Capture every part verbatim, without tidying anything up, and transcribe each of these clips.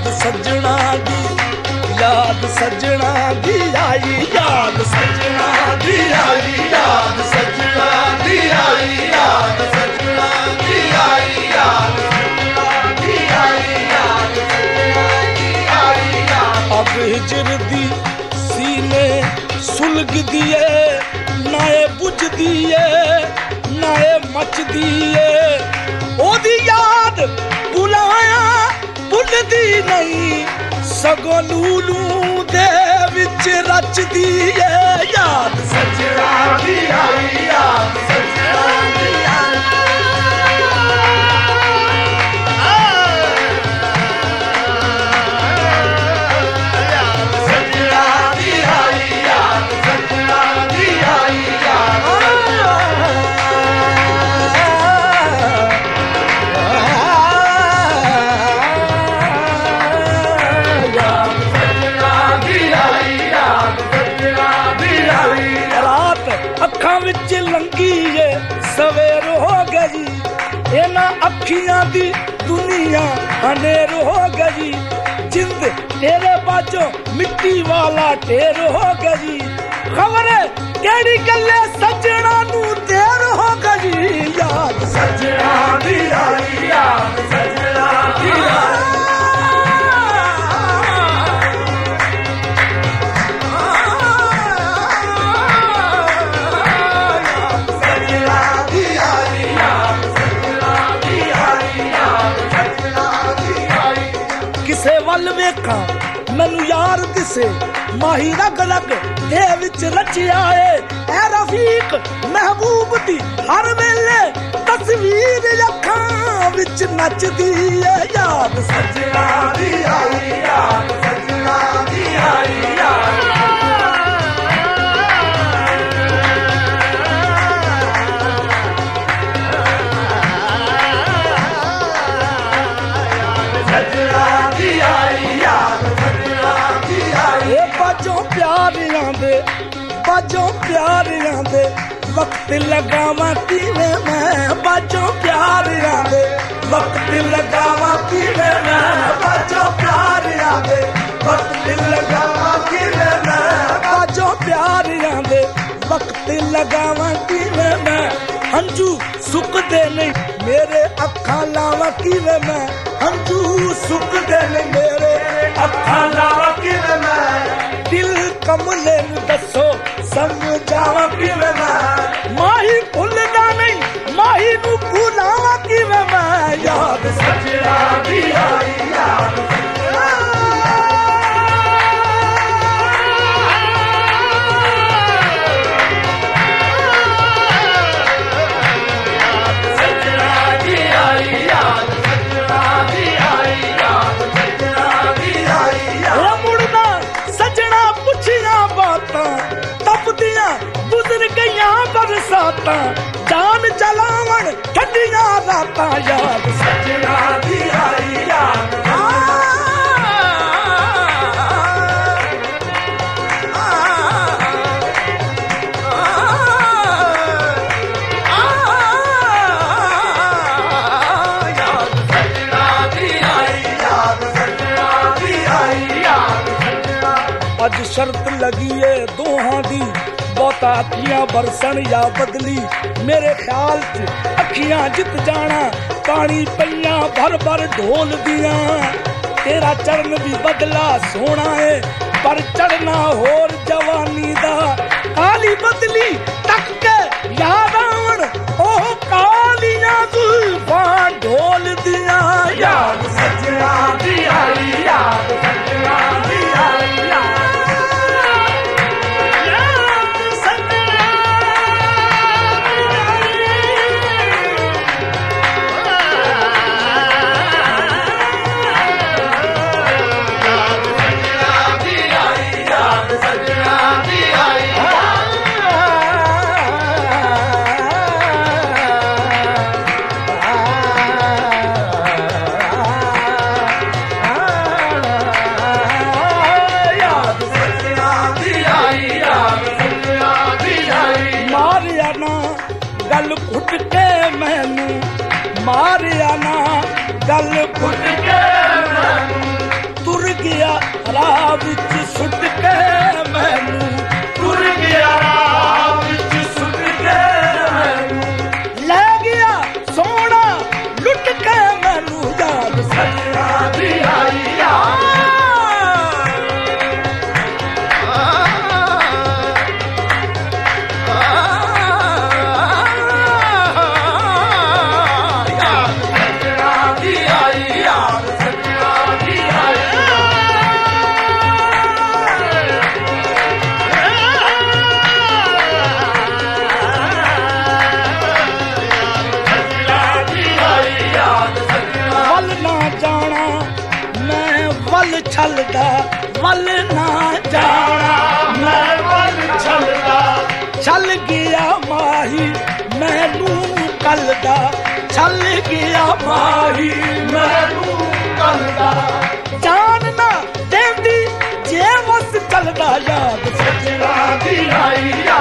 सजना दी याद सजना दी आई याद सजना दी आई याद सजना दी आई याद सजना दी आई याद सजना दी आई याद सजना दी आई याद अब हिजर दी सीने सुलग दिए नाए बुझ दिए नाए मच दिए ओदी याद बुलाया भुलदी नहीं सगों लूलू दे विच रचदी है याद सजना दी आई याद सजना दी आई याद सजना दी आई याद सजना दी आई याद अखां विच लंगी है सवेर हो गई इन्हां अखियां दी दुनिया हनेर हो गई जिंद तेरे बाजो मिट्टी वाला ढेर हो गई खबर केड़ी गल्ले सजना नू देर हो गई याद सजना दी आई याद सजना दी आई वल वेखा मैनू यार दिसे माही रग रग दे विच रचिया है ए रफीक महबूब दी हर वेले तस्वीर अखां विच नचदी है याद सजना दी आई याद सजना दी आई याद बाजों प्यार आंदे वक्त लगावा किवें मैं बाजों प्यार आंदे वक्त लगावा किवें मैं बाजों प्यार आंदे वक्त लगावा किवें मैं बाजों प्यार आंदे वक्त लगावा किवें मैं हंजू सुकदे नहीं मेरे अखां लावा किवें मैं हंजू सुकदे नहीं मेरे अखां लावा किवें मैं दिल कमले दसो समझावा किवें मैं माही भुलदा नहीं माही नू भुलावा किवें मैं याद सजना दी आई याद सजना दी आई याद सजना दी आई याद सजना दी आई याद मुड़ना सजना पुछिया बातां तपदियां गुजर गईयां बरसातां जान चलावन ठंडियां रातां याद सजना दी आई याद अज शर्त लगी है दोहां दी बहुता अखियां बरसन या बदली मेरे ख्याल च अखियां जित जाना पानी पईयां भर भर ढोल दियां तेरा चरण भी बदला सोना है पर चढ़ना होर जवानी दा काली बदली तक के याद आवन ओह कालियां जुल्फां ढोल दियां याद सजना दी आई याद सजना दी आई याद गल घुट के मैनू मारिया ना गल घुट के मैनू ਰਾਹ ਵਿੱਚ ਸੁੱਟ ਕੇ ਮੈਨੂੰ ਟੁਰ ਗਿਆ, ਰਾਹ ਵਿੱਚ ਸੁੱਟ ਕੇ ਮੈਨੂੰ ਲੈ ਗਿਆ ਸੋਹਣਾ ਲੁੱਟ ਕੇ ਮੈਨੂੰ ਯਾਦ ਸੱਜਣਾ ਦੀ ਆਈ ਆ। ਛਲਦਾ ਵੱਲ ਨਾ ਜਾਣਾ ਮੈਂ ਵੱਲ ਛਲਦਾ, ਛਲ ਗਿਆ ਮਾਹੀ ਮੈਨੂੰ ਕੱਲਦਾ, ਛਲ ਗਿਆ ਮਾਹੀ ਮੈਨੂੰ ਕੱਲਦਾ, ਜਾਨ ਨਾ ਦੇਂਦੀ ਜੇ ਵਸ ਚੱਲਦਾ ਯਾਦ ਸੱਜਣਾ ਦੀ ਆਈ ਆ।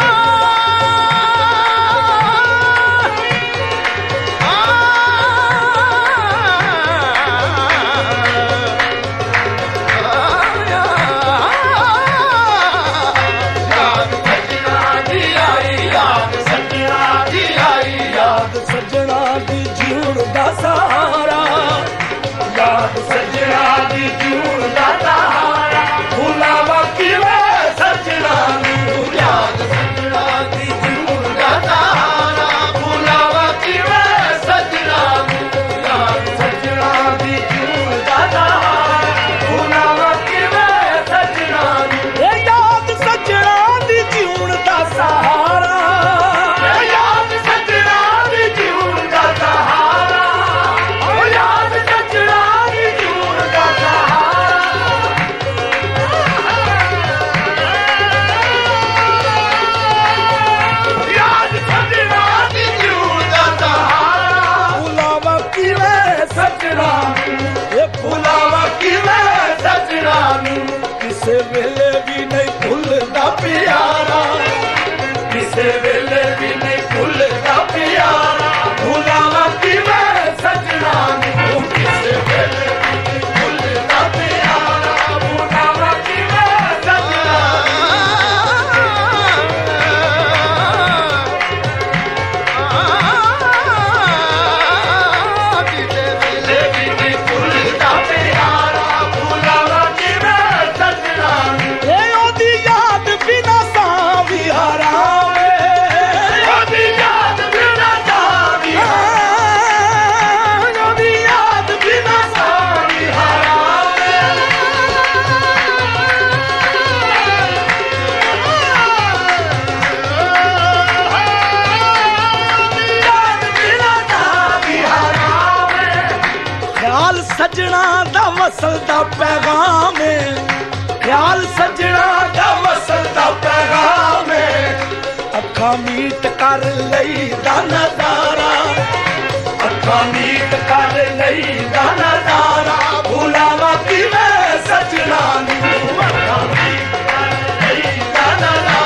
ਸੱਜਣਾ ਦੀ ਜੂੜ ਦਾ ਸਹਾਰਾ, ਯਾਦ ਸੱਜਣਾ ਦੀ ਜੂੜ ਦਾ ਸਹਾਰਾ, ਭੁਲਾਵਾ ਕਿਵੇਂ ਸੱਜਣਾ ਨੂੰ, ਯਾਦ ਸੱਜਣਾ ਦੀ ਜੂੜ ਦਾ ਸਹਾਰਾ, ਭੁਲਾਵਾ ਕਿਵੇਂ ਸੱਜਣਾ ਨੂੰ, ਯਾਦ ਸੱਜਣਾ ਦੀ ਜੂੜ ਦਾ ਸਹਾਰਾ, ਭੁਲਾਵਾ ਕਿਵੇਂ ਸੱਜਣਾ ਨੂੰ, ਇਹ ਯਾਦ ਸੱਜਣਾ ਦੀ ਜੂੜ ਦਾ ਸਹਾਰਾ, ਕਿਸੇ ਵੇਲੇ ਵੀ ਨਹੀਂ ਭੁੱਲਦਾ ਪਿਆਰਾ, ਕਿਸੇ ਵੇਲੇ ਵੀ ਨਹੀਂ ਭੁੱਲਦਾ ਪਿਆਰਾ, ਭੁਲਾਵਾ ਕਿਵੇਂ ਸੱਜਣਾ ਨੂੰ, ਕਿਸੇ ਵੇਲੇ ਵੀ ਨਹੀਂ ਭੁੱਲਦਾ ਪਿਆਰਾ, ਭੁਲਾਵਾ ਕਿਵੇਂ ਸੱਜਣਾ ਕਿਸੇ ਵੇਲੇ ਵੀ ਨਹੀਂ ਭੁੱਲਦਾ ਪਿਆਰਾ, ਭੁਲਾਵਾ ਸੱਜਣਾ ਦਾ ਵਸਲ ਦਾ ਪੈਗਾਮ ਏ, ਖਿਆਲ ਸੱਜਣਾ ਦਾ ਵਸਲ ਦਾ ਪੈਗਾਮ ਏ, ਅੱਖਾਂ ਮੀਟ ਕਰ ਲਈ ਦਾ ਨਜ਼ਾਰਾ, ਅੱਖਾਂ ਮੀਟ ਕਰ ਲਈ ਦਾ ਨਜ਼ਾਰਾ, ਭੁਲਾਵਾ ਕਿਵੇਂ ਸੱਜਣਾ ਨੂੰ, ਅੱਖਾਂ ਮੀਟ ਕਰ ਲਈ ਦਾ ਨਜ਼ਾਰਾ।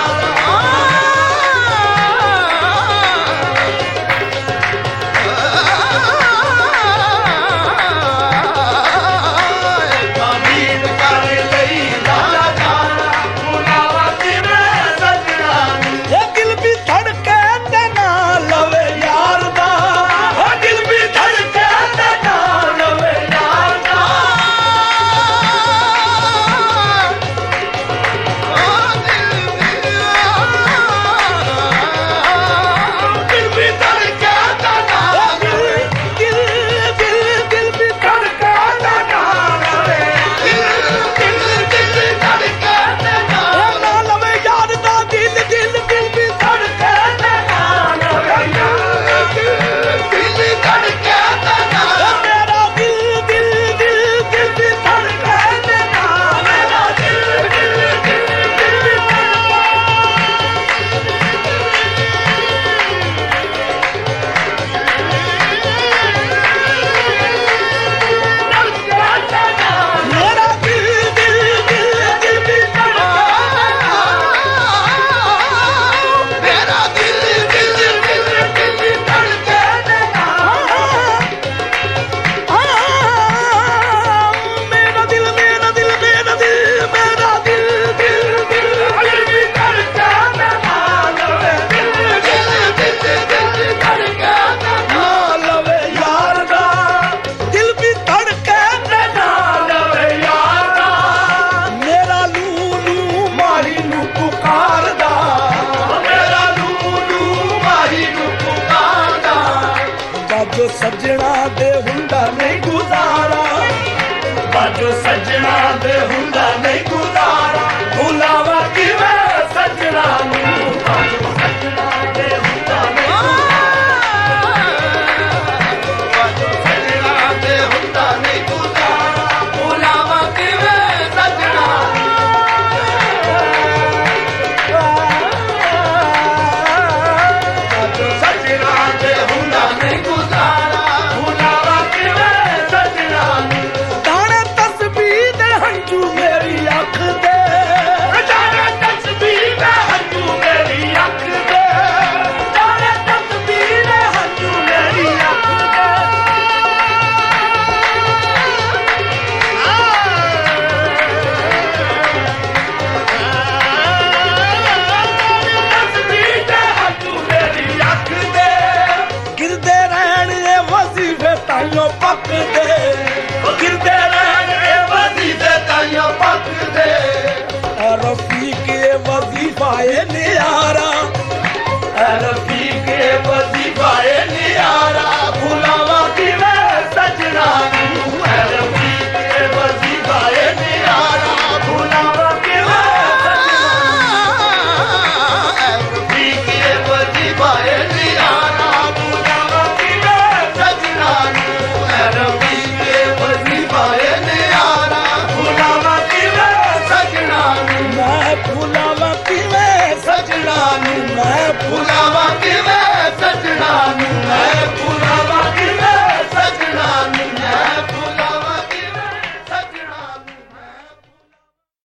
मैं भुलावा किवें